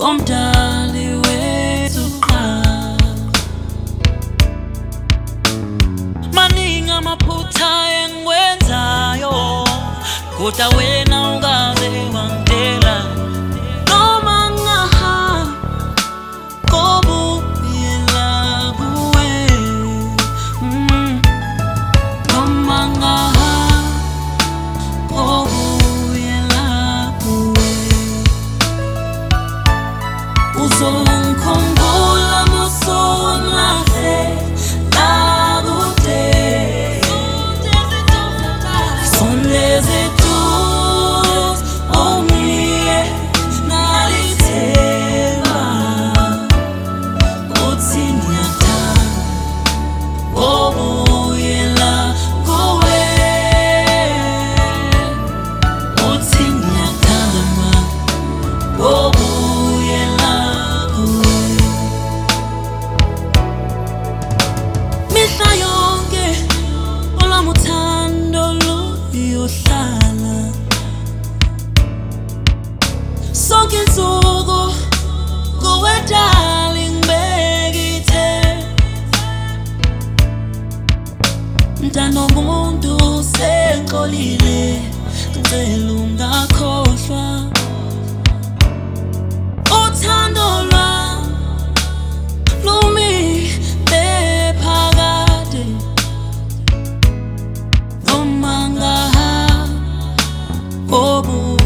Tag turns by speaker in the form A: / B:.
A: ngomdali wethu qha. Maningi amaphutha engikwenzayo, kodwa wena ungaze wangidela. Noma ngingahamba ngobuyela kuwe, noma ngingahamba ngobuyela kuwe. Uzongikhumbula musungilahle lakude, sondeze eduze ongiye nalithemba, uthi ngiyathanda ngobuyela kuwe, uthi ngiyathanda ma ngobuyela kuwe. Mihla yonke olwami uthando luyohlala, sonke insuku kuwe darling ngibekithe. Mntana womuntu sengixolile, ngicela ungakhohlwa uthando lwami lumile phakade. Noma ngahamba